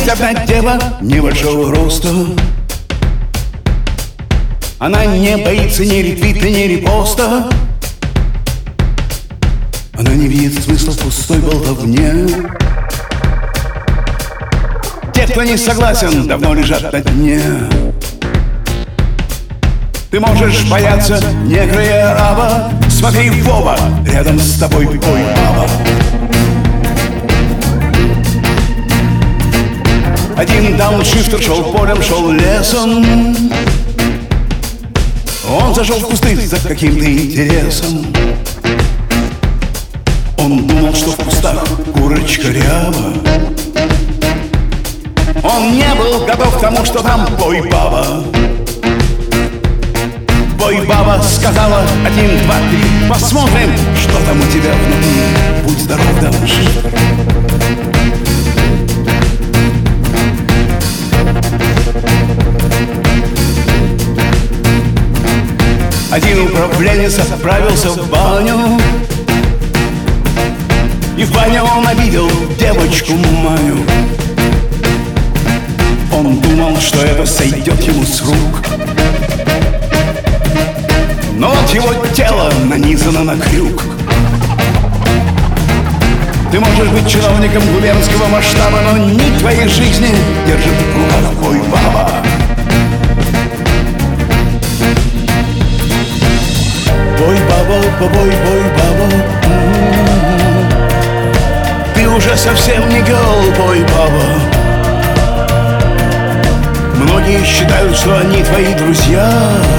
Есть одна дева небольшого роста. Она не боится ни ретвита, ни репоста. Она не видит смысла в пустой болтовне. Те, кто не согласен, давно лежат на дне. Ты можешь бояться негра и араба. Смотри в оба, рядом с тобой бой баба. Один дауншифтер шел полем, шел лесом. Он зашел в кусты за каким-то интересом. Он думал, что в кустах курочка ряба. Он не был готов к тому, что там бой-баба. Бой-баба сказала: 1, 2, 3, посмотрим, что там у тебя внутри. Будь здоров, дауншифтер. Один управленец отправился в баню, и в бане он обидел девочку Маню. Он думал, что это сойдет ему с рук, но вот его тело нанизано на крюк. Ты можешь быть чиновником губернского масштаба, но нить твоей жизни держит в руках бой-баба. Бой-баба, бой-бой-баба, ты уже совсем не girl, бой-баба. Многие считают, что они твои друзья,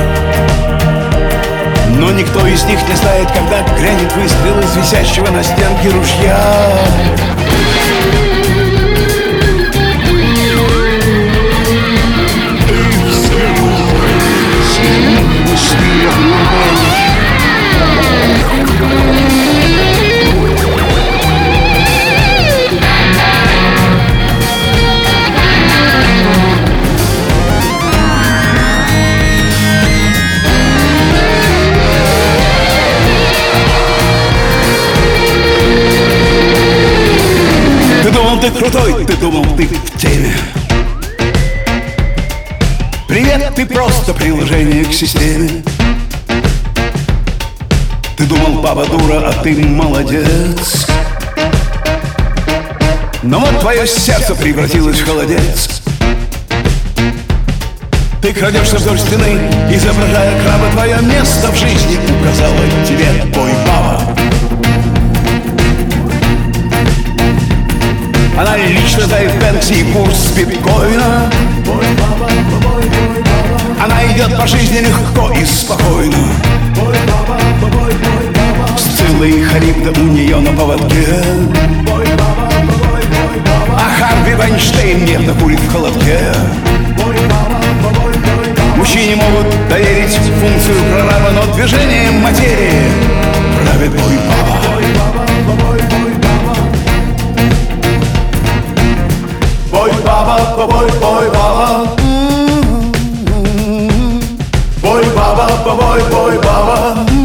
но никто из них не знает, когда грянет выстрел из висящего на стенке ружья. Ты крутой, ты думал, ты в теме. Привет, ты просто приложение к системе. Ты думал, баба дура, а ты молодец. Но вот твое сердце превратилось в холодец. Ты крадешься вдоль стены, изображая краба. Твое место в жизни указала тебе бой-баба. Она лично знает пенсии, курс биткоина. Она идет по жизни легко и спокойно. Сцилла и Харибда у нее на поводке. А Харви Вайнштейн нервно курит в холодке. Мужчине могут доверить функцию прораба, но движением материи правит бой-баба. Бой-баба, бой-бой-баба, бой-баба, бой-бой-баба.